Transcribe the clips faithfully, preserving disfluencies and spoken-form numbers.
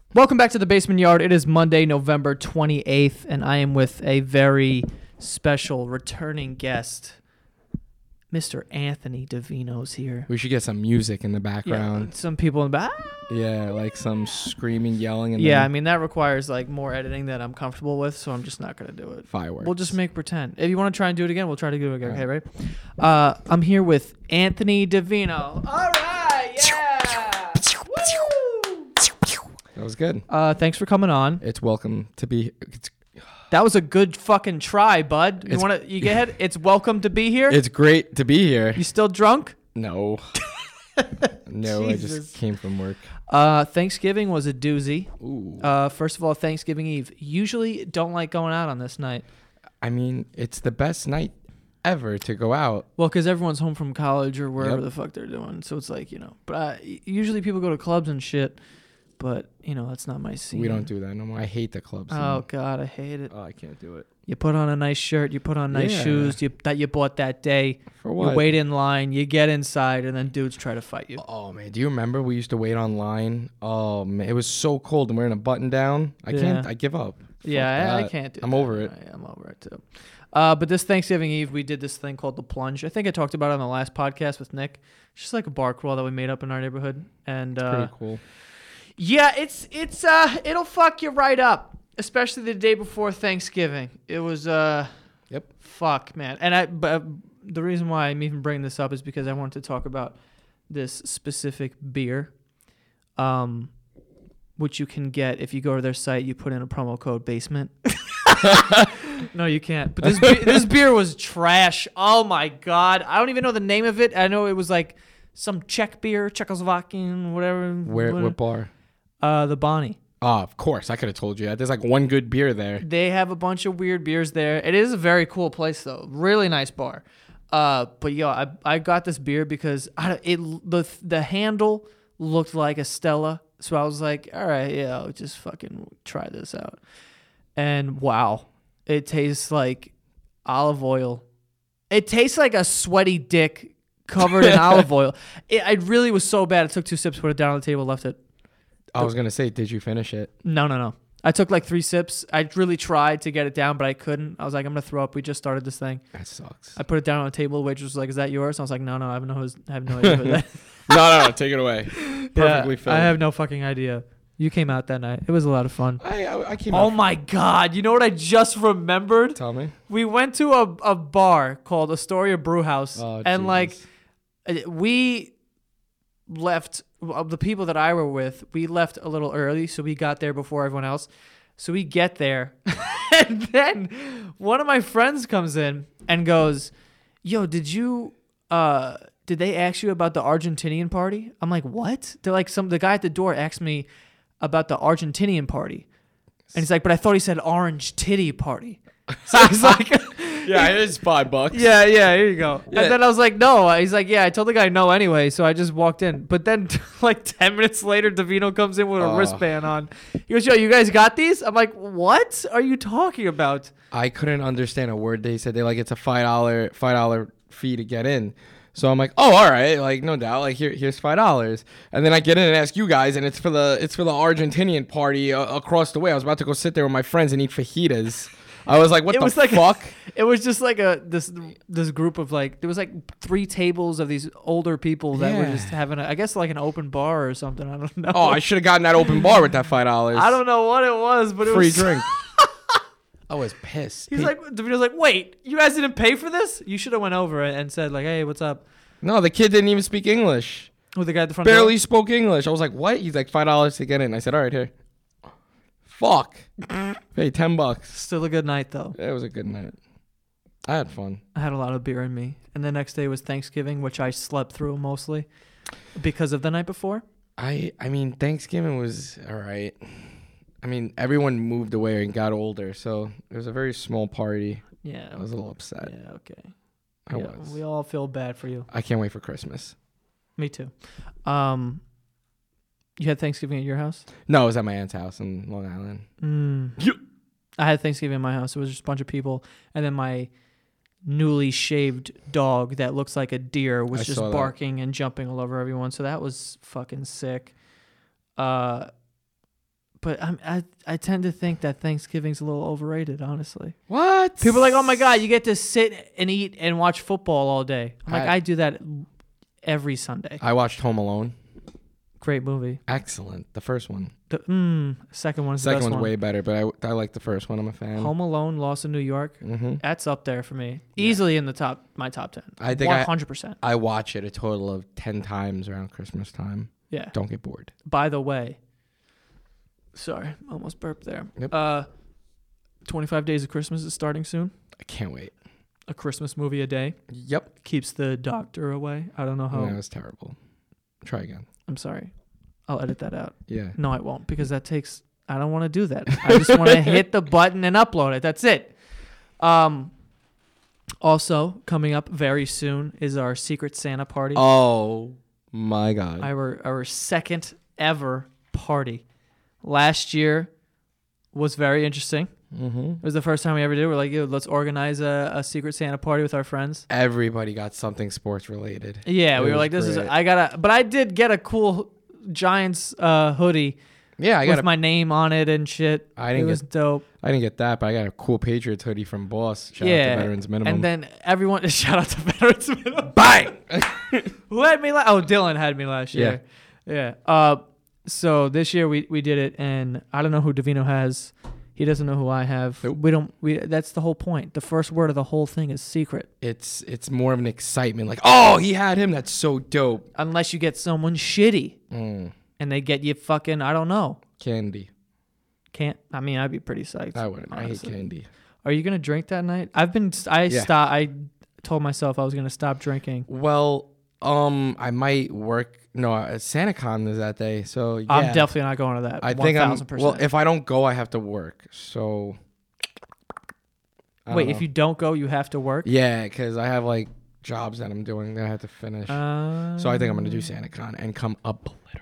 Welcome back to the Basement Yard. It is Monday, November twenty-eighth, and I am with a very special returning guest. Mister Anthony Davino's here. We should get some music in the background. Yeah, some people in the back. Yeah, like some screaming, yelling. And Yeah, then I mean, that requires like more editing that I'm comfortable with, so I'm just not going to do it. Fireworks. We'll just make pretend. If you want to try and do it again, we'll try to do it again. All Okay, right? Uh, I'm here with Anthony Davino. All right, yeah. Woo! That was good. Uh, thanks for coming on. It's welcome to be. It's, That was a good fucking try, bud. You It's- want to? You get ahead. It's welcome to be here. it's great to be here. You still drunk? No. no, I Jesus. just came from work. Uh, Thanksgiving was a doozy. Ooh. Uh, first of all, Thanksgiving Eve. Usually don't like going out on this night. I mean, it's the best night ever to go out. Well, because everyone's home from college or wherever Yep. the fuck they're doing. So it's like, you know. But uh, usually people go to clubs and shit. But, you know, that's not my scene. We don't do that no more. I hate the clubs. Oh, God, I hate it. Oh, I can't do it. You put on a nice shirt. You put on nice Yeah. shoes you, that you bought that day. For what? You wait in line. You get inside. And then dudes try to fight you. Oh, man. Do you remember we used to wait online? Oh, man. It was so cold. I'm wearing a button down. I Yeah. can't. I give up. Yeah, Fuck I, I that. can't do I'm that. over it. I, I'm over it, too. Uh, but this Thanksgiving Eve, we did this thing called the plunge. I think I talked about it on the last podcast with Nick. It's just like a bar crawl that we made up in our neighborhood. And uh, Pretty cool. yeah, it's it's uh it'll fuck you right up, especially the day before Thanksgiving. It was uh Yep. fuck, man. And I but the reason why I'm even bringing this up is because I wanted to talk about this specific beer, um, which you can get if you go to their site. You put in a promo code basement. No, you can't. But this be- this beer was trash. Oh my god, I don't even know the name of it. I know it was like some Czech beer, Czechoslovakian, whatever. Where? whatever. What bar? Uh, the Bonnie. Oh, of course. I could have told you that. There's like one good beer there. They have a bunch of weird beers there. It is a very cool place though. Really nice bar. Uh, but yo, I I got this beer because I it the the handle looked like a Stella, so I was like, all right, yeah, I'll just fucking try this out. And wow, it tastes like olive oil. It tastes like a sweaty dick covered in olive oil. It, it really was so bad. I took two sips, put it down on the table, left it. I was gonna say, did you finish it? No, no, no. I took like three sips. I really tried to get it down, but I couldn't. I was like, I'm gonna throw up. We just started this thing. That sucks. I put it down on the table. The waitress was like, "Is that yours?" I was like, "No, no, I have no, I have no idea." Who that. no, no, no, take it away. Perfectly Yeah, filled. I have no fucking idea. You came out that night. It was a lot of fun. I, I, I came. Oh out. my god! You know what I just remembered? Tell me. We went to a, a bar called Astoria Brew House, Oh, and like Jesus. uh, we left of the people that I were with. We left a little early, so we got there before everyone else. So we get there, and then one of my friends comes in and goes, "Yo, did you uh did they ask you about the Argentinian party?" I'm like, "What?" They're like, some the guy at the door asked me about the Argentinian party, and he's like, "But I thought he said orange titty party." So he's like, Yeah, it is five bucks. "Yeah, yeah, here you go." Yeah. And then I was like, "No." He's like, "Yeah, I told the guy no anyway." So I just walked in. But then like ten minutes later, Davino comes in with a Oh. wristband on. He goes, "Yo, you guys got these?" I'm like, "What are you talking about?" I couldn't understand a word they said. They like it's a five dollar five dollar fee to get in. So I'm like, oh, all right, like no doubt, like here, here's five dollars. And then I get in and ask you guys, and it's for the it's for the Argentinian party uh, across the way. I was about to go sit there with my friends and eat fajitas. I was like, what It the was like a- fuck? It was just like a this this group of like there was like three tables of these older people that were Yeah. just having a, I guess like an open bar or something. I don't know. Oh, I should have gotten that open bar with that five dollars. I don't know what it was, but it Free was drink. I was pissed. He's Pe- like, Davino's like, "Wait, you guys didn't pay for this? You should have went over and said like, hey, what's up?" no, the kid didn't even speak English. With the guy at the front Barely door? spoke English. I was like, what? He's like, five dollars to get in. I said, all right, here. Fuck. Pay ten bucks. Still a good night though. It was a good night. I had fun. I had a lot of beer in me. And the next day was Thanksgiving, which I slept through mostly because of the night before. I I mean, Thanksgiving was all right. I mean, everyone moved away and got older, so it was a very small party. Yeah. I was a little upset. Yeah, okay. I Yeah, was. we all feel bad for you. I can't wait for Christmas. Me too. Um, you had Thanksgiving at your house? No, it was at my aunt's house in Long Island. Mm. Yeah. I had Thanksgiving in my house. It was just a bunch of people, and then my newly shaved dog that looks like a deer was I just saw that. barking and jumping all over everyone. So that was fucking sick. Uh, but I'm, I I tend to think that Thanksgiving's a little overrated, honestly. What? People are like, oh my God, you get to sit and eat and watch football all day. I'm like, I- I do that every Sunday. I watched Home Alone. Great movie. Excellent. The first one. The mm, second one's the Second best one's one. way better, but I, I like the first one. I'm a fan. Home Alone, Lost in New York. Mm-hmm. That's up there for me. Easily in the top, my top ten. I think I- one hundred percent. I watch it a total of ten times around Christmas time. Yeah. Don't get bored. By the way, sorry, almost burped there. Yep. Uh, twenty-five Days of Christmas is starting soon. I can't wait. A Christmas movie a day Yep. keeps the doctor away. I don't know how. That was terrible. Try again. I'm sorry. I'll edit that out. Yeah. No, I won't because that takes. I don't want to do that. I just want to hit the button and upload it. That's it. Um. Also, coming up very soon is our Secret Santa party. Oh my God. Our our second ever party. Last year was very interesting. Mm-hmm. It was the first time we ever did. We're like, yo, let's organize a, a Secret Santa party with our friends. Everybody got something sports related. Yeah, It we were was like, this is. great. I gotta, but I did get a cool Giants uh, hoodie Yeah, I got. with A, my name on it and shit. I didn't it was get- dope. I didn't get that, but I got a cool Patriots hoodie from Boss. Shout out Yeah, to Veterans Minimum. And then everyone, shout out to Veterans Minimum. bang. Who had me? La- oh, Dylan had me last year. Yeah. Uh, so this year we, we did it, and I don't know who Davino has. He doesn't know who I have. Nope. We don't. We. That's the whole point. The first word of the whole thing is secret. it's it's more of an excitement. Like, oh, he had him. That's so dope. Unless you get someone shitty Mm, and they get you fucking. I don't know. candy. Can't. I mean, I'd be pretty psyched. I wouldn't. I hate honestly. candy. Are you gonna drink that night? I've been. I Yeah. stop. I told myself I was gonna stop drinking. Well, um, I might work. No, uh, SantaCon is that day, so yeah. I'm definitely not going to that. I think I'm. one thousand percent. Well, if I don't go, I have to work. So. I don't Wait, if know. you don't go, you have to work. Yeah, because I have like jobs that I'm doing that I have to finish. Uh, so I think I'm gonna do SantaCon and come obliterated.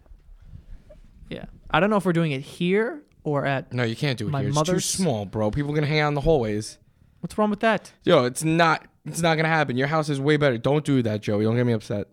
Yeah. I don't know if we're doing it here or at. No, you can't do it My here. It's too mother's- small, bro. People are gonna hang out in the hallways. What's wrong with that? Yo, it's not. It's not gonna happen. Your house is way better. Don't do that, Joey. Don't get me upset.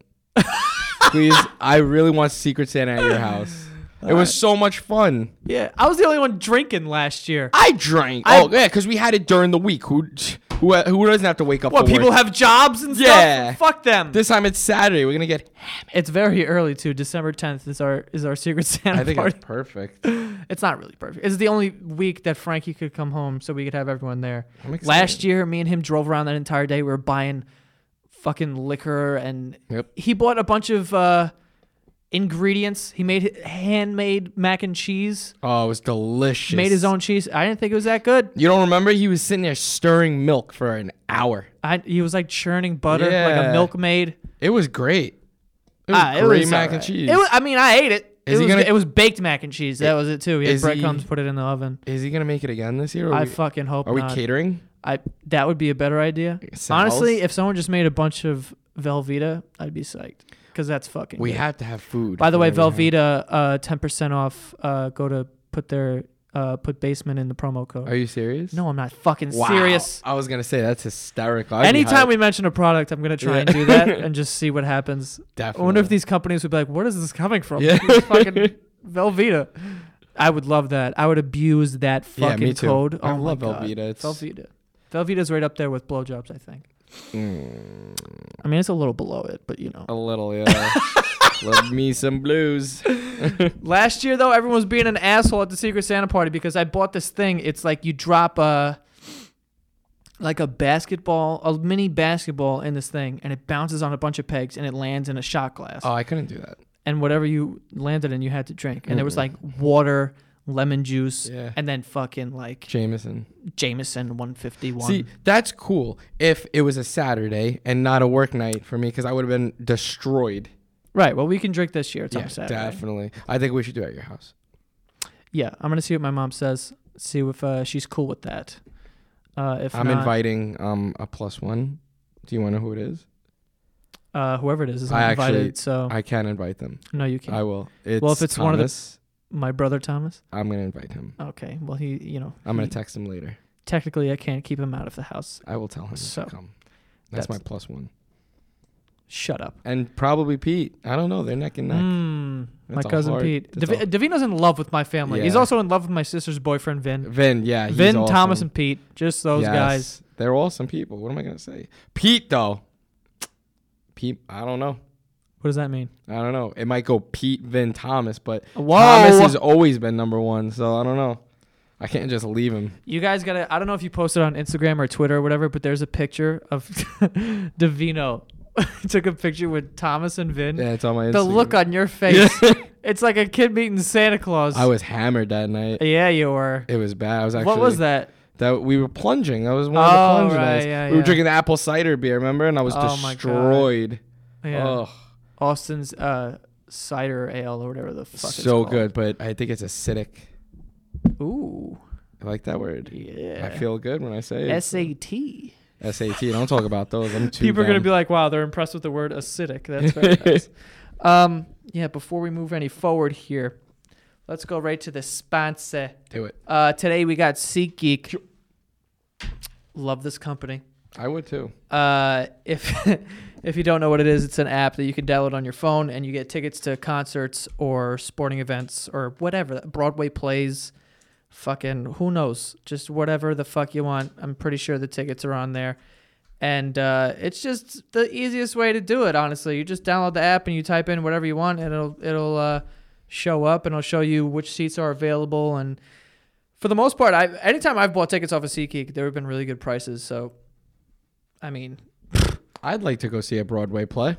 Please, I really want Secret Santa at your house. It was so much fun. Yeah, I was the only one drinking last year. I drank. I- oh yeah, because we had it during the week. Who, who, who doesn't have to wake up? What, for people work? have jobs and stuff? Yeah. Fuck them. This time it's Saturday. We're gonna get. It's very early too. December tenth is our is our Secret Santa I think party. it's perfect. It's not really perfect. It's the only week that Frankie could come home so we could have everyone there. I'm excited. Last year, me and him drove around that entire day. We were buying fucking liquor, and Yep. he bought a bunch of uh, ingredients. He made handmade mac and cheese. Oh, it was delicious. Made his own cheese. I didn't think it was that good. You don't remember? He was sitting there stirring milk for an hour. I he was like churning butter like Yeah. a milkmaid. It was great. It was Ah, it great was mac and alright. cheese. It was, I mean, I ate it. Is it he was gonna- it was baked mac and cheese. That was it too. He had Is he- breadcrumbs, put it in the oven. Is he gonna make it again this year? Or I we, fucking hope are we not. catering? I that would be a better idea. Sal's? Honestly, if someone just made a bunch of Velveeta, I'd be psyched because that's fucking. We good. have to have food. By the for way, everyone. Velveeta, uh, ten percent off. Uh, go to put their uh, put basement in the promo code. Are you serious? No, I'm not fucking Wow. serious. I was gonna say that's hysterical. I'd be Anytime hyped. we mention a product, I'm gonna try Yeah. and do that and just see what happens. Definitely. I wonder if these companies would be like, "Where is this coming from?" Yeah. It's fucking Velveeta. I would love that. I would abuse that Yeah, fucking me too. code. I oh love my God. Velveeta. It's Velveeta. Velveeta's right up there with blowjobs, I think. Mm, I mean, it's a little below it, but you know. a little, yeah. Love me some blues. Last year, though, everyone was being an asshole at the Secret Santa party because I bought this thing. It's like you drop a, like a basketball, a mini basketball in this thing, and it bounces on a bunch of pegs, and it lands in a shot glass. Oh, I couldn't do that. And whatever you landed in, you had to drink. And there was Mm-mm. like water, lemon juice, Yeah. and then fucking like Jameson. Jameson one fifty-one. See, that's cool if it was a Saturday and not a work night for me because I would have been destroyed. Right. Well, we can drink this year. It's on Yeah, a Saturday. definitely. I think we should do it at your house. Yeah. I'm going to see what my mom says, see if uh, she's cool with that. Uh, if I'm not, inviting um a plus one. Do you want to know who it is? uh, whoever it is is I not actually- invited. So, I can invite them. no, you can't. I will. It's Well, if it's one of the- Thomas, My brother Thomas. I'm gonna invite him. Okay. Well, he, you know, I'm gonna he- text him later. technically I can't keep him out of the house. I will tell him So, to come. That's, that's- my plus one. Shut up. And probably Pete. I don't know. They're neck and neck. Mm, my That's a cousin hard- Pete. that's Davi- a- Davino's in love with my family. He's Yeah. also in love with my sister's boyfriend, Vin. Vin, yeah. He's Vin, awesome. Thomas, and Pete. Just those Yes. guys. They're awesome people. What am I going to say? Pete, though. Pete, I don't know. What does that mean? I don't know. It might go Pete, Vin, Thomas, but Whoa. Thomas has always been number one, so I don't know. I can't just leave him. You guys gotta. I don't know if you posted on Instagram or Twitter or whatever, but there's a picture of Davino. Took a picture with Thomas and Vin. Yeah, it's on my Instagram. The look on your face. It's like a kid meeting Santa Claus. I was hammered that night. Yeah, you were. It was bad. I was actually. What was that? That we were plunging. That was one Oh, of the plunge right, nights. yeah, we yeah. were drinking the apple cider beer, remember? And I was Oh, my God. destroyed. Yeah. Ugh. Austin's uh, cider ale or whatever the fuck it's So called. good, but I think it's acidic. Ooh. I like that word. Yeah. I feel good when I say it. S A T. S A T. Don't talk about those. I'm too People are going to dumb. be like, wow, they're impressed with the word acidic. That's very nice. Um, yeah, before we move any forward here, let's go right to the sponsor. Do it. Uh, today we got SeatGeek. Love this company. I would too. Uh, if if you don't know what it is, it's an app that you can download on your phone, and you get tickets to concerts or sporting events or whatever, Broadway plays, fucking who knows, just whatever the fuck you want. I'm pretty sure the tickets are on there, and uh, it's just the easiest way to do it. Honestly, you just download the app and you type in whatever you want, and it'll it'll uh, show up, and it'll show you which seats are available. And for the most part, I anytime I've bought tickets off of SeatGeek, there have been really good prices. So, I mean. I'd like to go see a Broadway play.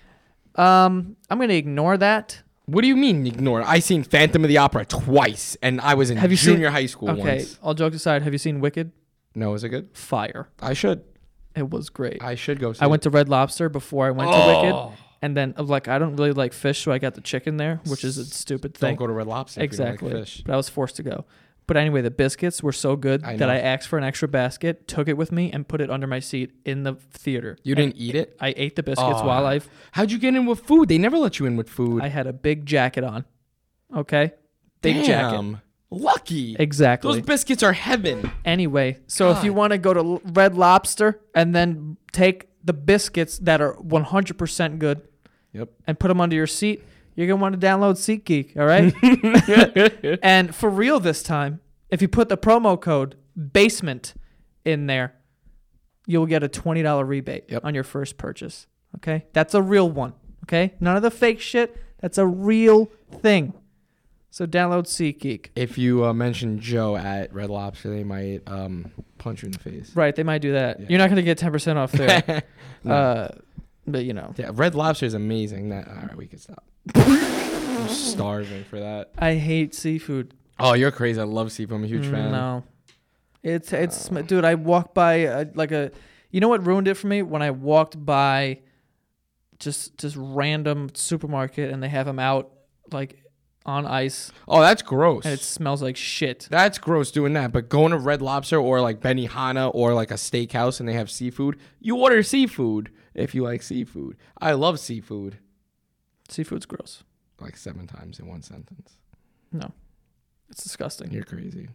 Um, I'm gonna ignore that. What do you mean ignore it? I seen Phantom of the Opera twice, and I was in Have you junior seen- high school Okay, once. all jokes aside, have you seen Wicked? No, is it good? Fire. I should. It was great. I should go see I it. went to Red Lobster before I went to Oh. Wicked, and then uh, like I don't really like fish, so I got the chicken there, which is a stupid thing. Don't go to Red Lobster exactly. if you don't like fish. But I was forced to go. But anyway, the biscuits were so good I that know. I asked for an extra basket, took it with me, and put it under my seat in the theater. You And didn't eat it? I ate the biscuits Oh. while I How'd you get in with food? They never let you in with food. I had a big jacket on. Okay, big jacket. Damn. Lucky. Exactly. Those biscuits are heaven. Anyway, so if you God. want to go to L- Red Lobster and then take the biscuits that are one hundred percent good Yep. and put them under your seat, you're going to want to download SeatGeek, all right? And for real this time, if you put the promo code BASEMENT in there, you'll get a twenty dollars rebate Yep. on your first purchase, okay? That's a real one, okay? None of the fake shit. That's a real thing. So download SeatGeek. If you uh, mention Joe at Red Lobster, they might um, punch you in the face. Right, they might do that. Yeah. You're not going to get ten percent off there. No. uh, but, you know. Yeah, Red Lobster is amazing. That all right, we can stop. I'm starving for that. I hate seafood. Oh, you're crazy. I love seafood. I'm a huge fan. No. It's, it's dude, I walked by a, like a, you know what ruined it for me? When I walked by just just random supermarket and they have them out like on ice Oh, that's gross. and it smells like shit. That's gross doing that. But going to Red Lobster or like Benihana or like a steakhouse and they have seafood, you order seafood if you like seafood. I love seafood. Seafood's gross. Like seven times in one sentence. No. It's disgusting. You're crazy.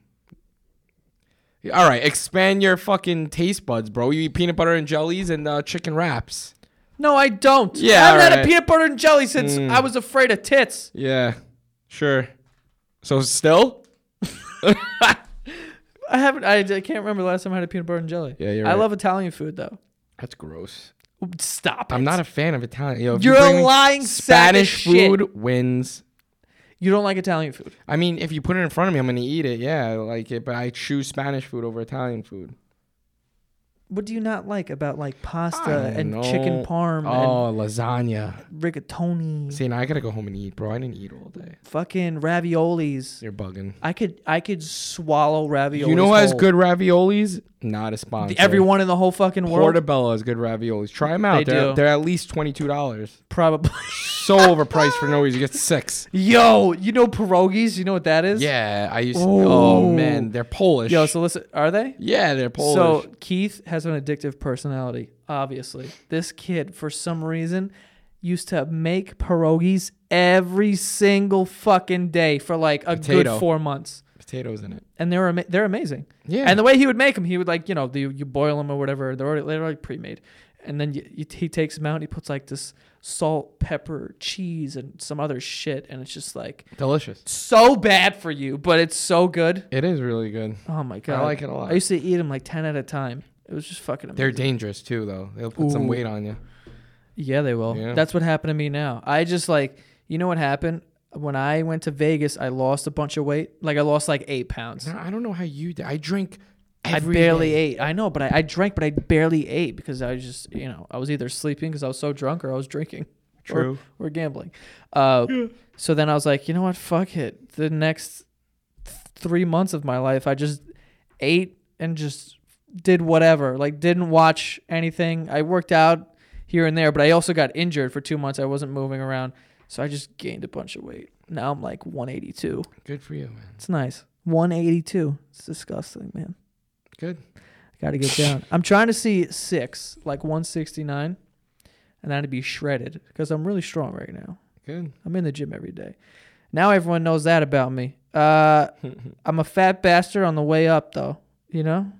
Yeah, all right, expand your fucking taste buds, bro. You eat peanut butter and jellies and uh, chicken wraps. No, I don't. Yeah, I haven't had a alright. peanut butter and jelly since Mm. I was afraid of tits. Yeah, sure. So still? I haven't. I, I can't remember the last time I had a peanut butter and jelly. Yeah, you're I right. love Italian food though. That's gross. Stop. I'm it. not a fan of Italian. Yo, if You're you a bring me lying sack of Spanish shit. food wins. You don't like Italian food. I mean, if you put it in front of me, I'm gonna eat it. Yeah, I like it, but I choose Spanish food over Italian food. What do you not like about like pasta I and don't chicken know. parm Oh, lasagna. and rigatoni, See, now I gotta go home and eat, bro. I didn't eat all day. fucking raviolis? You're bugging. I could I could swallow raviolis. You know who has whole. good raviolis? Not a sponsor. The- everyone in the whole fucking world Portobello has good raviolis. Try them out. They They are do. they're at least twenty-two dollars. probably. So overpriced for no reason. You get six. Yo, you know pierogies? You know what that is? Yeah, I used. Ooh. Oh man, they're Polish. Yo, so listen, are they? yeah, they're Polish. So Keith has an addictive personality, obviously. This kid, for some reason, used to make pierogies every single fucking day for like a Potato. good four months. Potatoes in it. And they were ama- they're amazing. Yeah. And the way he would make them, he would like, you know, the, you boil them or whatever. They're already, they're already pre-made. And then you, you, he takes them out and he puts like this salt, pepper, cheese, and some other shit. And it's just like Delicious. so bad for you, but it's so good. It is really good. Oh my God. I like it a lot. I used to eat them like ten at a time. It was just fucking amazing. They're dangerous too, though. They'll put some Ooh. weight on you. Yeah, they will. Yeah. That's what happened to me now. I just like, you know what happened? When I went to Vegas, I lost a bunch of weight. Like I lost like eight pounds. I don't know how you did. I drink I every barely day. ate. I know, but I, I drank, but I barely ate because I was just, you know, I was either sleeping because I was so drunk or I was drinking. True. Or, or gambling. Uh, Yeah. So then I was like, you know what? Fuck it. The next th- three months of my life, I just ate and just did whatever. Like didn't watch anything. I worked out here and there, but I also got injured for two months. I wasn't moving around. So I just gained a bunch of weight. Now I'm like one eighty-two. Good for you, man. It's nice. one eighty-two. It's disgusting, man. Good. Got to get down. I'm trying to see six, like one sixty-nine, and that'd be shredded because I'm really strong right now. Good. I'm in the gym every day. Now everyone knows that about me. Uh, I'm a fat bastard on the way up, though. You know?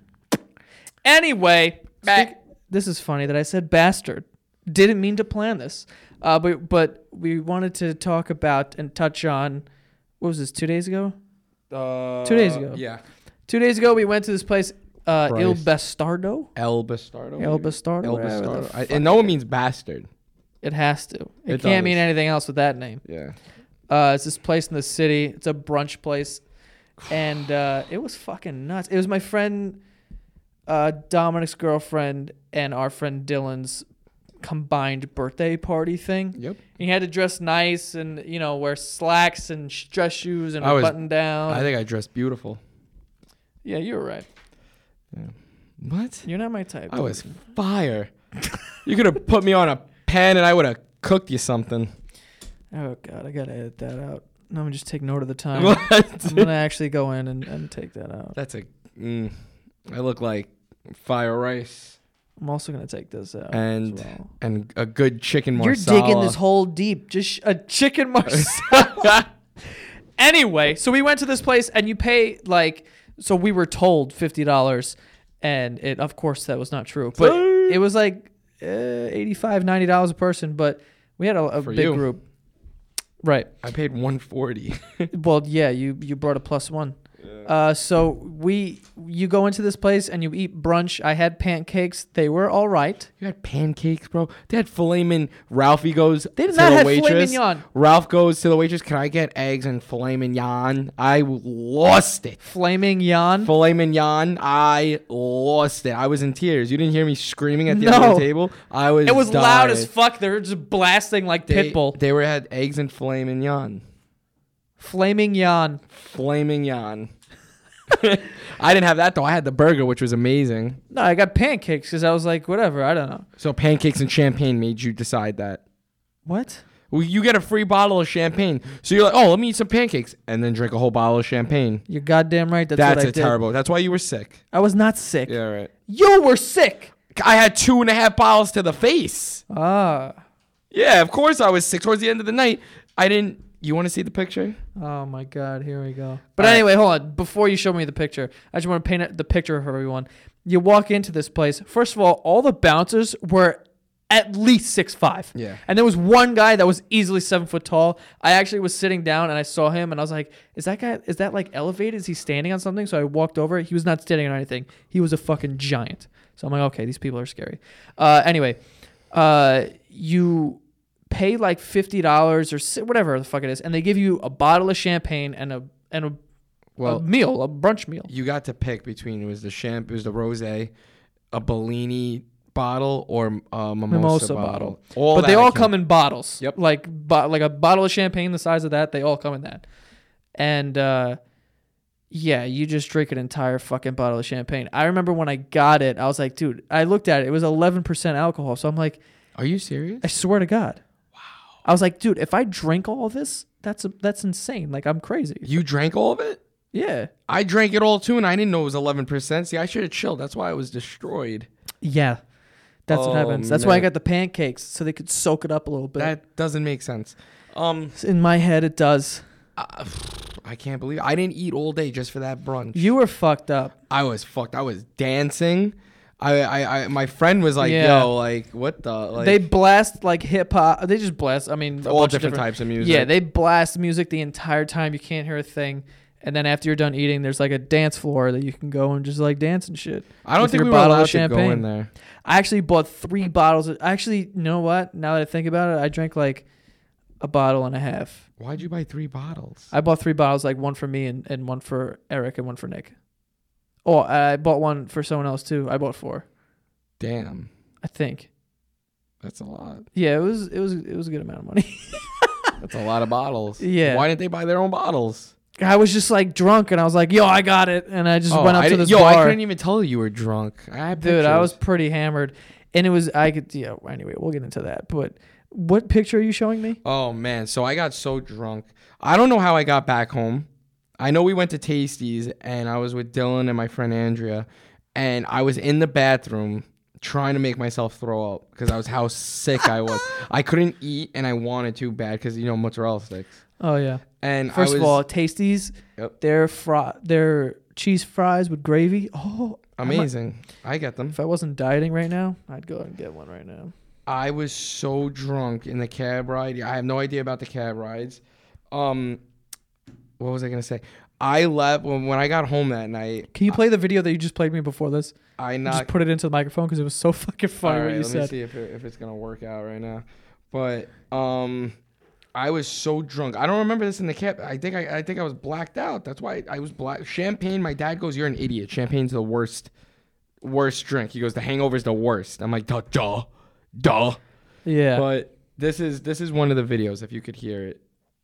Anyway, speak- this is funny that I said bastard. Didn't mean to plan this. Uh, but but we wanted to talk about and touch on, what was this, two days ago? Uh, Two days ago. Yeah. Two days ago, we went to this place, uh, Il Christ. Bastardo. El Bastardo. El Bastardo. El whatever the Bastardo. I, fuck and no one means bastard. It has to. It, It can't mean does. anything else with that name. Yeah. Uh, it's this place in the city. It's a brunch place, and uh, it was fucking nuts. It was my friend uh, Dominic's girlfriend and our friend Dylan's combined birthday party thing. Yep. He had to dress nice and you know wear slacks and sh- dress shoes and I a was- button down. I think I dressed beautiful. yeah, you were right. What? You're not my type. I was fire. You could have put me on a pan and I would have cooked you something. Oh god, I gotta edit that out. I'm gonna just take note of the time. What? I'm gonna actually go in and, and take that out. That's a. Mm, I look like fire rice I'm also gonna take this out And- as well. and a good chicken You're marsala. digging this hole deep. Just sh- a chicken marsala. Anyway, so we went to this place and you pay like, so we were told fifty dollars and it, of course that was not true, but it was like uh, eighty-five, ninety dollars a person, but we had a, a For big you. group. Right. I paid one forty. Well, yeah, you, you brought a plus one. Uh, so we, you go into this place and you eat brunch. I had pancakes. They were all right. You had pancakes, bro. They had filet mignon. Ralphie goes They did to not the have filet waitress. mignon. Ralph goes to the waitress. Can I get eggs and filet mignon? I lost it. Flaming yan. Filet mignon. I lost it. I was in tears. You didn't hear me screaming at the end of No. the table. I was. It was loud dying. as fuck. They were just blasting like They, Pitbull. they were had eggs and filet mignon. Flaming yan. Filet mignon. I didn't have that though. I had the burger, which was amazing. No, I got pancakes because I was like, whatever. I don't know. So pancakes and champagne made you decide that. What? Well, you get a free bottle of champagne. So you're like, oh, let me eat some pancakes and then drink a whole bottle of champagne. You're goddamn right. That's, That's, what I a did. terrible. That's why you were sick. I was not sick. Yeah, right. You were sick. I had two and a half bottles to the face. Ah. Yeah, of course I was sick. Towards the end of the night, I didn't. You want to see the picture? Oh my God. Here we go. But All right. anyway, hold on. Before you show me the picture, I just want to paint the picture for everyone. You walk into this place. First of all, all the bouncers were at least six five. Yeah. And there was one guy that was easily seven foot tall. I actually was sitting down and I saw him and I was like, is that guy, is that like elevated? Is he standing on something? So I walked over. He was not standing on anything. He was a fucking giant. So I'm like, okay, these people are scary. Uh, anyway, uh, you pay like fifty dollars or si- whatever the fuck it is. And they give you a bottle of champagne and a, and a, Well, a meal, a brunch meal. you got to pick between it was the champ, it was the rosé, a Bellini bottle, or a mimosa, Mimosa bottle. bottle. All But that they I all can- come in bottles. Yep. Like bo- like a bottle of champagne the size of that. They all come in that. And uh, yeah, you just drink an entire fucking bottle of champagne. I remember when I got it, I was like, dude, I looked at it. It was eleven percent alcohol. So I'm like, Are you serious? I swear to God. Wow. I was like, dude, if I drink all of this, that's a, that's insane. Like, I'm crazy. You drank all of it? Yeah. I drank it all too, and I didn't know it was eleven percent. See, I should have chilled. That's why I was destroyed. Yeah. That's what Oh, happens. That's why I man. got the pancakes so they could soak it up a little bit. That doesn't make sense. Um, In my head, it does. uh, I can't believe I didn't eat all day just for that brunch. You were fucked up. I was fucked. I was dancing. I, I, I my friend was like, Yeah. yo, like what the like they blast like hip hop. They just blast. I mean, a all bunch of different, types of music. Yeah, they blast music the entire time. You can't hear a thing. And then after you're done eating, there's like a dance floor that you can go and just like dance and shit. I don't with think your we were bottle of allowed to go champagne. in there. I actually bought three bottles. Of, actually, you know what? Now that I think about it, I drank like a bottle and a half. Why'd you buy three bottles? I bought three bottles, like one for me and, and one for Eric and one for Nick. Oh, I bought one for someone else too. I bought four. Damn, I think. that's a lot. Yeah, it was it was it was a good amount of money. That's a lot of bottles. Yeah. Why didn't they buy their own bottles? I was just like drunk and I was like, "Yo, I got it," and I just Oh, went up I to didn't- this yo, bar. I couldn't even tell you were drunk. I had Dude, I was pictures. pretty hammered, and it was I could yeah. Anyway, we'll get into that. But what picture are you showing me? Oh man, so I got so drunk. I don't know how I got back home. I know we went to Tasties and I was with Dylan and my friend Andrea, and I was in the bathroom trying to make myself throw up because I was how sick I was. I couldn't eat and I wanted to bad because you know mozzarella sticks. Oh yeah. And First I was, of all, Tasties, Yep. their fry, their cheese fries with gravy. Oh, I might- amazing. I get them. if I wasn't dieting right now, I'd go and get one right now. I was so drunk in the cab ride. I have no idea about the cab rides. Um, what was I gonna say? I left when when I got home that night. Can you play the video that you just played me before this? I Just knocked. put it into the microphone because it was so fucking funny All what right, you let me said. see if it, if it's gonna work out right now. But um, I was so drunk. I don't remember this in the cab. I think I, I think I was blacked out. That's why I was black. Champagne. My dad goes, "You're an idiot. Champagne's the worst, worst drink." He goes, "The hangover's the worst." I'm like, "Duh, duh, duh." Yeah. But this is this is one of the videos. If you could hear it.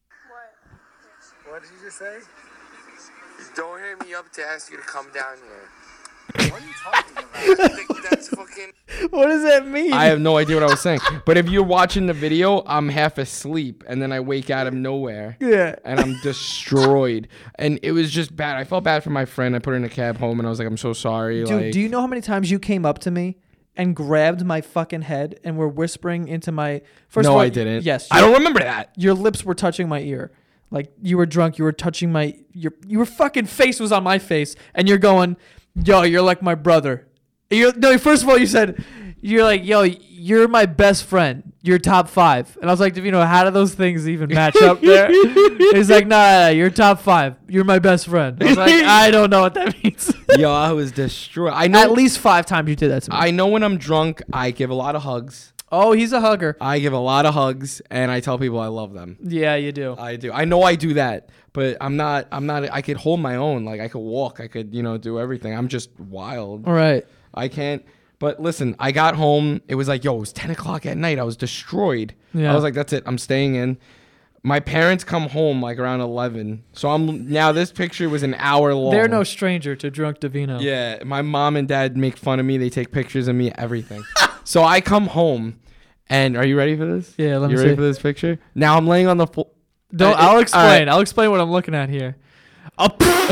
What did you just say? Don't hit me up to ask you to come down here. What are you talking about? I think that's fucking. What does that mean? I have no idea what I was saying. But if you're watching the video, I'm half asleep and then I wake out of nowhere. yeah. And I'm destroyed. And it was just bad. I felt bad for my friend. I put her in a cab home and I was like, I'm so sorry. Dude, like, do you know how many times you came up to me and grabbed my fucking head and were whispering into my first no, of all, I didn't. Yes. I your- don't remember that. Your lips were touching my ear. Like you were drunk, you were touching my your your fucking face was on my face and you're going, "Yo, you're like my brother." You're no, first of all you said you're like, "Yo, you're my best friend. You're top five." And I was like, "Davino, how do those things even match up there?" He's like, "Nah, nah, nah, you're top five. You're my best friend." I was like, "I don't know what that means." Yo, I was destroyed. I know At least five times you did that to me. I know when I'm drunk, I give a lot of hugs. Oh, he's a hugger. I give a lot of hugs and I tell people I love them. Yeah, you do. I do. I know I do that, but I'm not I'm not I could hold my own. Like I could walk, I could, you know, do everything. I'm just wild. All right. I can't. But listen, I got home. It was like, yo, it was ten o'clock at night. I was destroyed. Yeah. I was like, that's it. I'm staying in. My parents come home like around eleven. So I'm now this picture was an hour long. They're no stranger to drunk Davino. Yeah. My mom and dad make fun of me. They take pictures of me, everything. So I come home and are you ready for this? Yeah, let me You ready see. for this picture? Now I'm laying on the floor. Don't. Uh, I'll it- explain. all right. I'll explain what I'm looking at here. Oh,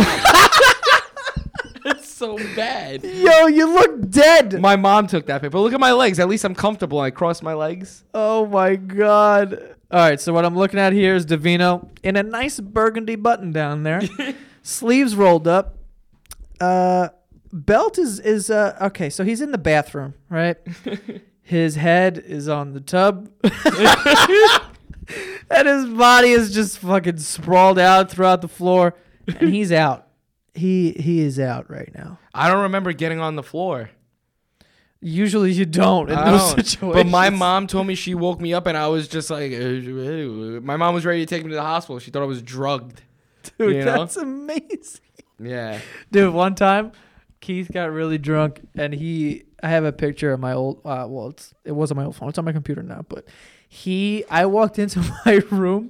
It's so bad. yo, you look dead. My mom took that picture. But look at my legs. At least I'm comfortable. I cross my legs. Oh my god. All right, so what I'm looking at here is Davino in a nice burgundy button down there, sleeves rolled up. Uh, belt is is uh okay. So he's in the bathroom, right? His head is on the tub, and his body is just fucking sprawled out throughout the floor, and he's out. He he is out right now. I don't remember getting on the floor. Usually you don't in I those don't. situations. But my mom told me she woke me up and I was just like, uh, my mom was ready to take me to the hospital. She thought I was drugged. dude, you know? that's amazing. Yeah. Dude, one time Keith got really drunk and he I have a picture of my old uh, well it's it wasn't my old phone, it's on my computer now, but he I walked into my room.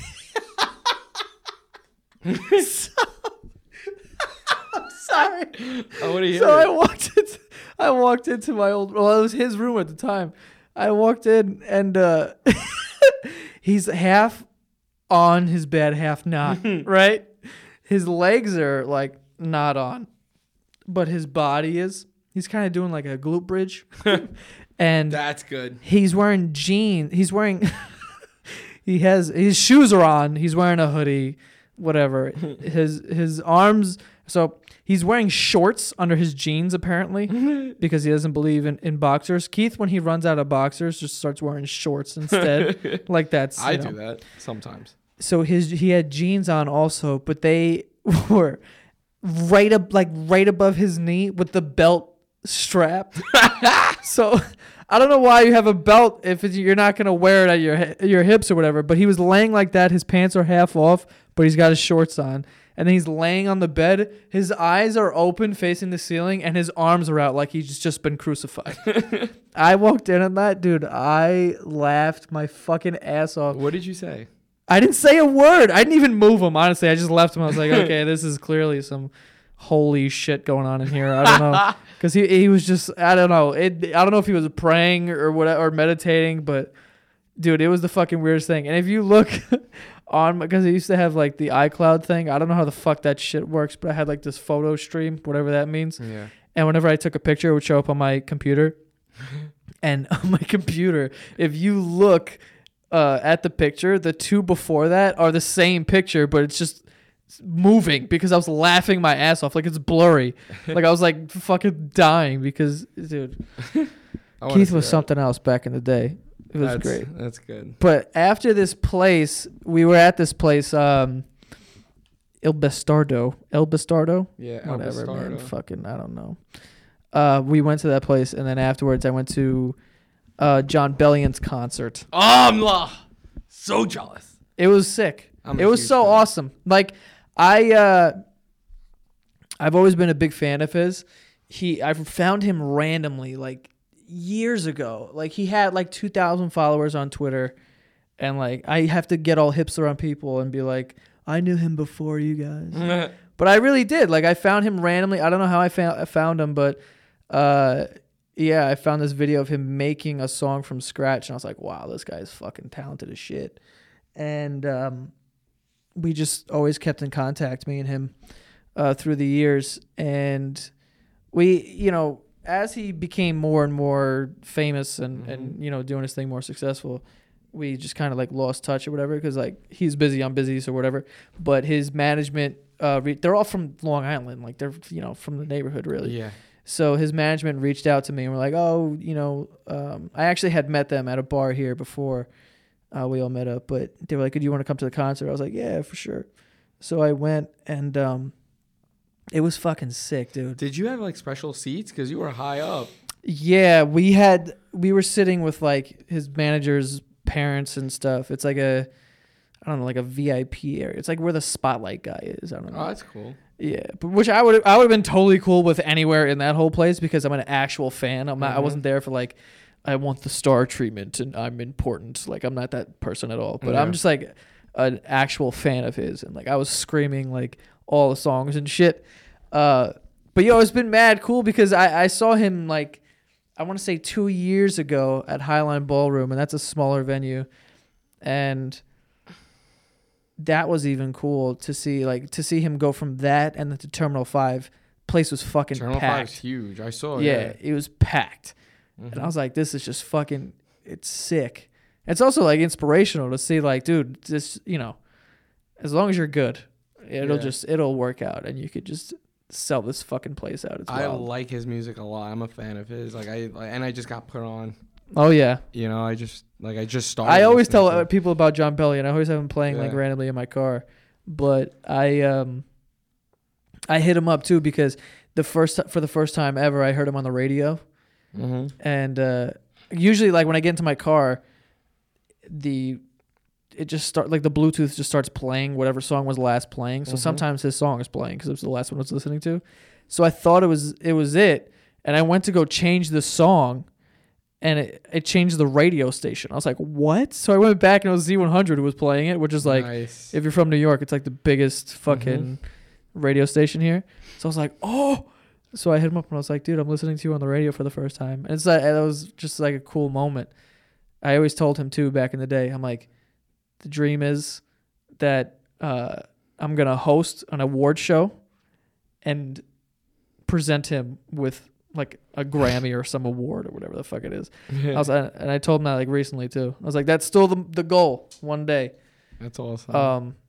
so, I'm sorry. I want to hear So I it. walked into I walked into my old well, it was his room at the time. I walked in and uh he's half on his bed, half not, right? His legs are like not on, but his body is. He's kind of doing like a glute bridge. And That's good. he's wearing jeans. He's wearing he has his shoes are on. He's wearing a hoodie. whatever. his his arms. So he's wearing shorts under his jeans apparently because he doesn't believe in, in boxers. Keith, when he runs out of boxers, just starts wearing shorts instead. Like that's I you know. do that sometimes. So his he had jeans on also, but they were right up like right above his knee with the belt strapped. So I don't know why you have a belt if it's, you're not gonna wear it at your hi- your hips or whatever. But he was laying like that. His pants are half off, but he's got his shorts on. And then he's laying on the bed. His eyes are open, facing the ceiling, and his arms are out like he's just been crucified. I walked in on that, dude. I laughed my fucking ass off. What did you say? I didn't say a word. I didn't even move him, honestly. I just left him. I was like, okay, this is clearly some holy shit going on in here. I don't know. Because he, he was just, I don't know. It, I don't know if he was praying or whatever, or meditating, but dude, it was the fucking weirdest thing. And if you look on, because I used to have like the iCloud thing. I don't know how the fuck that shit works, but I had like this photo stream, whatever that means. Yeah. And whenever I took a picture, it would show up on my computer. And on my computer, if you look uh, at the picture, the two before that are the same picture, but it's just moving because I was laughing my ass off. Like it's blurry. Like I was like fucking dying because, dude, Keith was something else back in the day. It was that's, great. That's good. But after this place, we were at this place, um, Il Bastardo. El Bastardo? Yeah, El Whatever, man. Bastardo. Fucking, I don't know. Uh, we went to that place, and then afterwards I went to uh, John Bellion's concert. Oh, I'm la- so jealous. It was sick. I'm a It was huge so fan. awesome. Like, I, uh, I've always been a big fan of his. He, I found him randomly, like, years ago. Like, he had, like, two thousand followers on Twitter. And, like, I have to get all hipster on people and be like, I knew him before you guys. But I really did. Like, I found him randomly. I don't know how I found, I found him, but, uh, yeah, I found this video of him making a song from scratch. And I was like, wow, this guy's fucking talented as shit. And, um, we just always kept in contact, me and him, uh, through the years. And we, you know, as he became more and more famous and, Mm-hmm. and you know, doing his thing more successful, we just kind of like lost touch or whatever because like he's busy, I'm busy, so whatever. But his management, uh, re- they're all from Long Island, like they're, you know, from the neighborhood really. Yeah. So his management reached out to me and were like, oh, you know, um, I actually had met them at a bar here before uh, we all met up, but they were like, do you want to come to the concert? I was like, yeah, for sure. So I went and um, it was fucking sick, dude. Did you have like special seats? Because you were high up. Yeah, we had, we were sitting with like his manager's parents and stuff. It's like a, I don't know, like a V I P area. It's like where the spotlight guy is. I don't know. Oh, that's cool. Yeah, but which I would I would have been totally cool with anywhere in that whole place because I'm an actual fan. I'm not. I Mhm. wasn't there for like I want the star treatment and I'm important. Like I'm not that person at all. But Yeah. I'm just like an actual fan of his and like I was screaming like all the songs and shit. Uh, but yo, it's been mad cool because I I saw him like I want to say two years ago at Highline Ballroom and that's a smaller venue, and that was even cool to see, like to see him go from that and then to Terminal Five. Place was fucking Terminal packed. Five's huge. I saw. yeah, Yeah. it was packed, Mhm. and I was like, "This is just fucking. It's sick." It's also like inspirational to see, like, dude, just you know, as long as you're good, it'll Yeah. just it'll work out, and you could just sell this fucking place out. It's I wild. like his music a lot. I'm a fan of his. Like I like, and I just got put on. Oh yeah, You know, I just like I just started. I always listening tell to uh, it. people about John Bellion. I always have him playing like Yeah. randomly in my car, but I um I hit him up too because the first for the first time ever I heard him on the radio, Mhm. and uh, usually like when I get into my car, the it just start like the Bluetooth just starts playing whatever song was last playing. So Mhm. sometimes his song is playing because it was the last one I was listening to. So I thought it was it was it, and I went to go change the song. And it, it changed the radio station. I was like, what? So I went back and it was Z one hundred who was playing it, which is like, nice. if you're from New York, it's like the biggest fucking radio station here. So I was like, oh. So I hit him up and I was like, dude, I'm listening to you on the radio for the first time. And it's like, and it was just like a cool moment. I always told him too back in the day, I'm like, the dream is that uh, I'm going to host an award show and present him with like a Grammy or some award or whatever the fuck it is. I was, and I told him that like recently too. I was like, that's still the the goal one day. That's awesome. Um,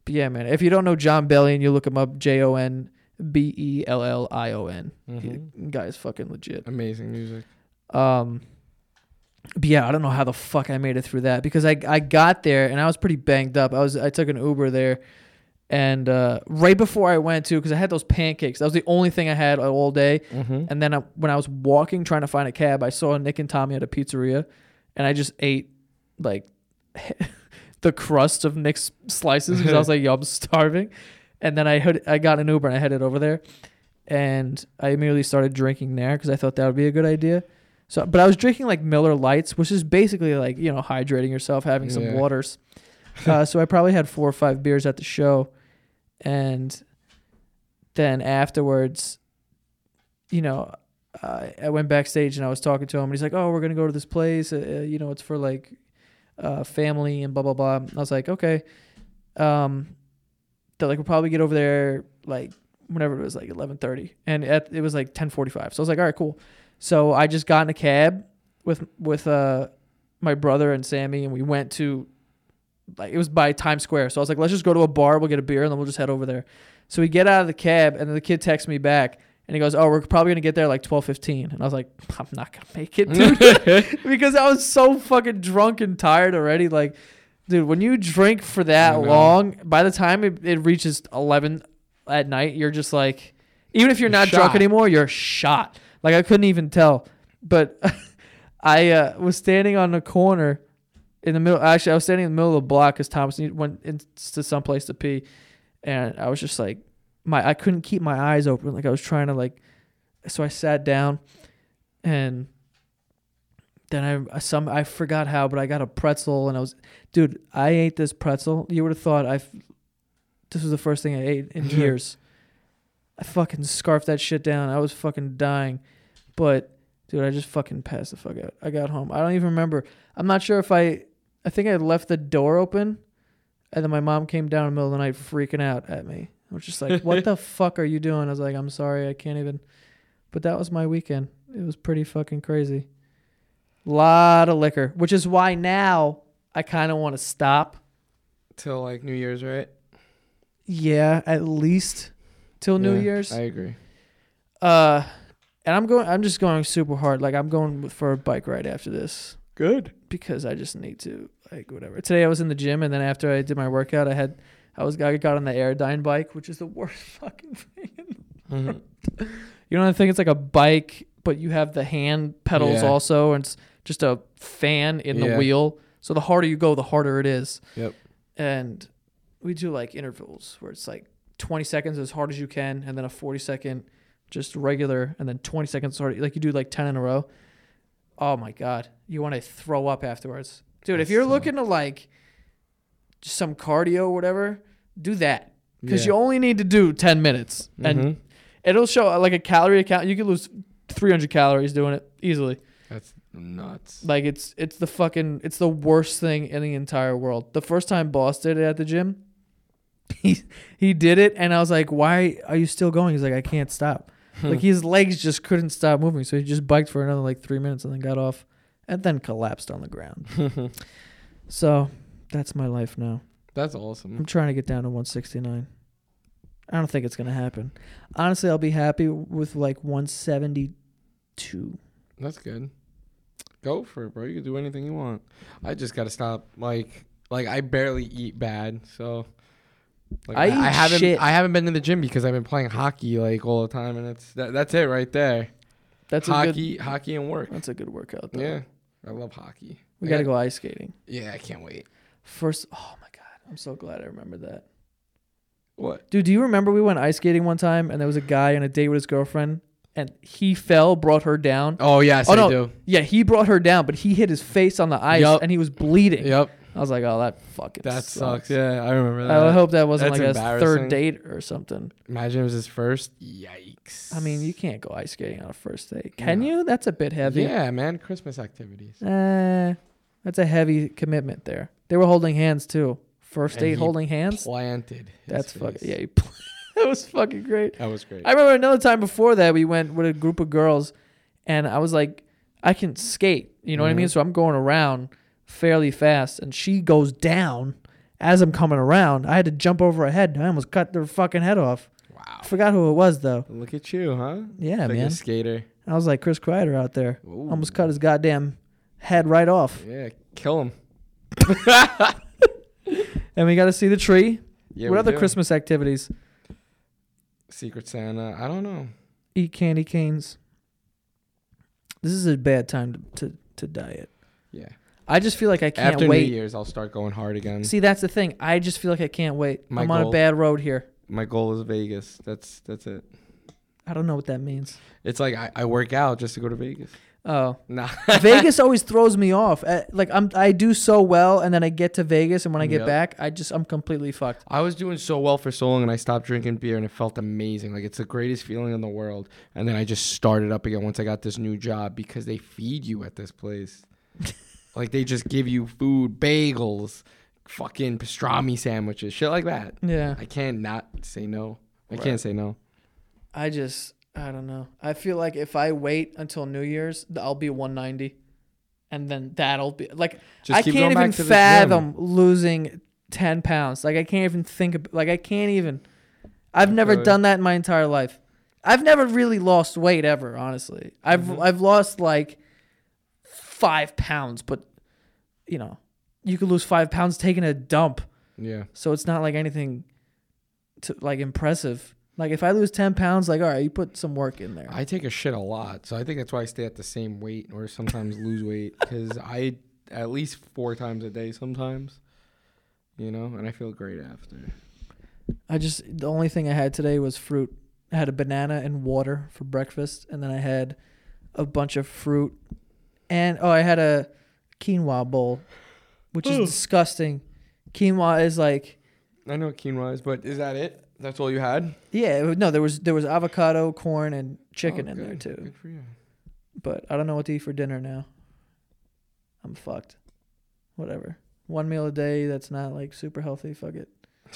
But yeah, man. If you don't know John Bellion, you look him up. J O N B E L L I O N. Mhm. Guy's fucking legit. Amazing music. Um, but yeah, I don't know how the fuck I made it through that because I I got there and I was pretty banged up. I was I took an Uber there, and uh, right before I went to because I had those pancakes. That was the only thing I had all day. Mm-hmm. And then I, when I was walking trying to find a cab, I saw Nick and Tommy at a pizzeria, and I just ate like the crust of Nick's slices because I was like, yo, I'm starving. And then I heard, I got an Uber and I headed over there, and I immediately started drinking there because I thought that would be a good idea. So, but I was drinking like Miller Lights, which is basically like, you know, hydrating yourself, having some Yeah. waters. Uh, so I probably had four or five beers at the show, and then afterwards, you know, uh, I went backstage and I was talking to him, and he's like, "Oh, we're gonna go to this place. Uh, you know, it's for like uh, family and blah blah blah." I was like, "Okay." Um, they're like, "We'll probably get over there like whenever it was like eleven thirty, and at, it was like ten forty-five. So I was like, "All right, cool." So I just got in a cab with with uh my brother and Sammy, and we went to like it was by Times Square. So I was like, "Let's just go to a bar. We'll get a beer, and then we'll just head over there." So we get out of the cab, and then the kid texts me back. And he goes, "Oh, we're probably going to get there like twelve fifteen. And I was like, "I'm not going to make it, dude." Because I was so fucking drunk and tired already. Like, dude, when you drink for that long, by the time it, it reaches eleven at night, you're just like, even if you're not Shot. drunk anymore, you're shot. Like, I couldn't even tell. But I uh, was standing on the corner in the middle. Actually, I was standing in the middle of the block because Thomas went into someplace to pee. And I was just like, My I couldn't keep my eyes open. Like I was trying to like, so I sat down, and then I some I forgot how, but I got a pretzel, and I was, dude, I ate this pretzel. You would have thought I, this was the first thing I ate in years. I fucking scarfed that shit down. I was fucking dying, but dude, I just fucking passed the fuck out. I got home. I don't even remember. I'm not sure if I, I think I left the door open, and then my mom came down in the middle of the night freaking out at me. I was just like, "What the fuck are you doing?" I was like, "I'm sorry, I can't even." But that was my weekend. It was pretty fucking crazy. Lot of liquor, which is why now I kind of want to stop. Till like New Year's, right? Yeah, at least till New Yeah, Year's. I agree. Uh, and I'm going. I'm just going super hard. Like I'm going for a bike ride after this Good. because I just need to like whatever. Today I was in the gym, and then after I did my workout, I had. I was I got on the Airdyne bike, which is the worst fucking thing. Mm-hmm. You know, I think it's like a bike, but you have the hand pedals Yeah. also, and it's just a fan in the Yeah. wheel. So the harder you go, the harder it is. Yep. And we do like intervals where it's like twenty seconds as hard as you can, and then a forty second just regular, and then twenty seconds hard. Like you do like ten in a row. Oh my God. You want to throw up afterwards. Dude, if That you're sucks. looking to like just some cardio or whatever, do that. Because Yeah. you only need to do ten minutes. And Mhm. it'll show uh, like a calorie account. You could lose three hundred calories doing it easily. That's nuts. Like it's it's the fucking it's the worst thing in the entire world. The first time Boss did it at the gym, he he did it, and I was like, "Why are you still going?" He's like, "I can't stop." Like his legs just couldn't stop moving, so he just biked for another like three minutes and then got off, and then collapsed on the ground. So that's my life now. That's I'm awesome. trying to get down to one sixty-nine. I don't think it's gonna happen. Honestly, I'll be happy with like one seventy-two. That's good. Go for it, bro. You can do anything you want. I just gotta stop. Like, like I barely eat bad, so. Like, I eat haven't. shit. I haven't been to the gym because I've been playing hockey like all the time, and it's that, that's it right there. That's a hockey, good. hockey, and work. That's a good workout. Though. Yeah, I love hockey. we I gotta got- go ice skating. Yeah, I can't wait. First, oh my God, I'm so glad I remembered that. What? Dude, do you remember we went ice skating one time and there was a guy on a date with his girlfriend and he fell, brought her down? Oh yes, Oh, I no. do. Yeah, he brought her down, but he hit his face on the ice Yup. and he was bleeding. Yep, I was like, oh, that fucking that sucks. sucks. Yeah, I remember that. I hope that wasn't That's like a embarrassing. third date or something. Imagine it was his first. Yikes. I mean, you can't go ice skating on a first date. Can No. you? That's a bit heavy. Yeah, man. Christmas activities. Uh, that's a heavy commitment there. They were holding hands too. First And date he holding hands? Planted. his That's face. fucking, yeah. He, that was fucking great. That was great. I remember another time before that we went with a group of girls and I was like, I can skate. You know what I mean? Mhm. So I'm going around fairly fast and she goes down as I'm coming around, I had to jump over a head. I almost cut their fucking head off. Wow. I forgot who it was though. Look at you, huh? Yeah, like man. a skater. I was like Chris Kreider out there. Ooh. Almost cut his goddamn head right off. Yeah, kill him. And we got to see the tree. Yeah, what we other do. Christmas activities? Secret Santa. I don't know. Eat candy canes. This is a bad time to, to, to diet. Yeah. I just feel like I can't After wait. New Year's, I'll start going hard again. See, that's the thing. I just feel like I can't wait. My I'm on goal- a bad road here. My goal is Vegas. That's that's it. I don't know what that means. It's like I, I work out just to go to Vegas. Oh, Nah. Vegas always throws me off. Uh, Like I'm, I do so well, and then I get to Vegas, and when I get Yep. back, I just, I'm completely fucked. I was doing so well for so long, and I stopped drinking beer, and it felt amazing. Like it's the greatest feeling in the world. And then I just started up again once I got this new job because they feed you at this place. Like they just give you food, bagels, fucking pastrami sandwiches, shit like that. Yeah. I can't not say no. I Right. can't say no. I just, I don't know. I feel like if I wait until New Year's, I'll be one ninety, and then that'll be like Just I keep can't going even back to the fathom losing ten pounds. Like I can't even think of, like I can't even. I've never feel you. done that in my entire life. I've never really lost weight ever. Honestly, I've Mhm. I've lost like five pounds, but you know, you could lose five pounds taking a dump. Yeah. So it's not like anything to like impressive. Like if I lose ten pounds, like all right, you put some work in there. I take a shit a lot, so I think that's why I stay at the same weight or sometimes lose weight because I at least four times a day sometimes, you know, and I feel great after. I just the only thing I had today was fruit. I had a banana and water for breakfast, and then I had a bunch of fruit, and oh, I had a quinoa bowl, which is Ugh. disgusting. Quinoa is like I know what quinoa is, but is that it? That's all you had? yeah, it was, no, there was there was avocado, corn, and chicken Oh, in there good. too. Good for you. But I don't know what to eat for dinner now. I'm fucked. Whatever. One meal a day that's not like super healthy. Fuck it.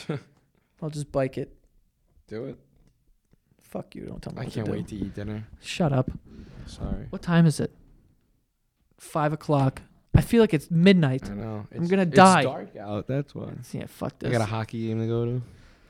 I'll just bike it. Do it. Fuck you. Don't tell me I what can't to do. wait to eat dinner. Shut up. Sorry. What time is it? Five o'clock. I feel like it's midnight. I know. I'm It's- gonna die. It's dark out. That's why. Yeah, fuck I this. got a hockey game to go to.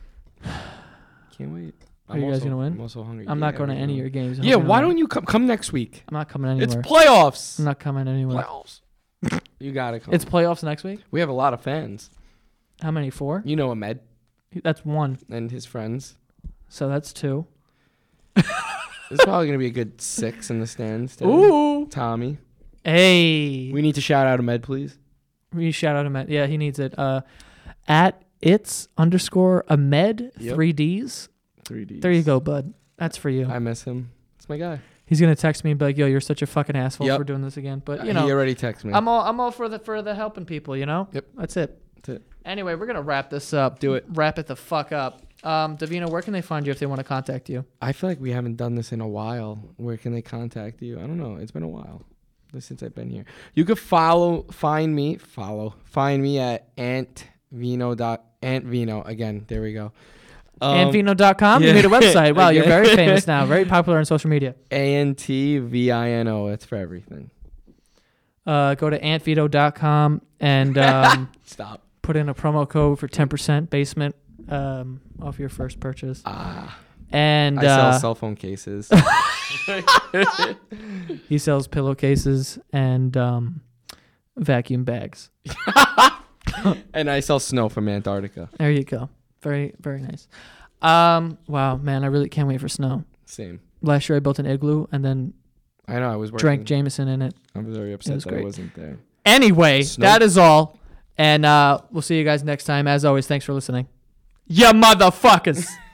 Can't wait. Are you guys also- gonna win? I'm also hungry. I'm not Yeah, going to we any of will. your games. I Yeah, hope why know. don't you come come next week? I'm not coming anywhere. It's playoffs. I'm not coming anywhere. Playoffs. You gotta come. It's playoffs next week. we have a lot of fans. How many? Four? You know Ahmed That's one. and his friends. So that's two. There's probably gonna be a good six in the stands. Today. Ooh. Tommy. Hey. We need to shout out Ahmed, please. We shout out Ahmed. Yeah, he needs it. Uh, at it's underscore Ahmed Yep. three Ds. Three D. There you go, bud. That's for you. I miss him. It's my guy. He's gonna text me and be like, "Yo, you're such a fucking asshole Yep. for doing this again." But you he know, already texted me. I'm all I'm all for the for the helping people. You know. Yep. That's it. That's it. Anyway, we're gonna wrap this up. Do it. Wrap it the fuck up. Um, Davina, where can they find you if they want to contact you? I feel like we haven't done this in a while. Where can they contact you? I don't know. It's been a while since I've been here. You could follow, find me, follow, find me at antvino dot antvino again. There we go. Um, Antvino dot com. You yeah. made a website. Wow, you're Okay. very famous now. Very popular on social media. A N T V I N O. That's for everything. Uh, go to antvito dot com and um, Stop. put in a promo code for ten percent basement um, off your first purchase. Ah. And I sell uh, cell phone cases. he sells pillowcases and um, vacuum bags. And I sell snow from Antarctica. There you go. Very, very nice. Um, wow, man, I really can't wait for snow. Same. Last year I built an igloo and then I know. I was working. drank Jameson in it. I was very upset was that I great. wasn't there. Anyway, Snow. that is all. And uh, we'll see you guys next time. As always, thanks for listening. Ya motherfuckers.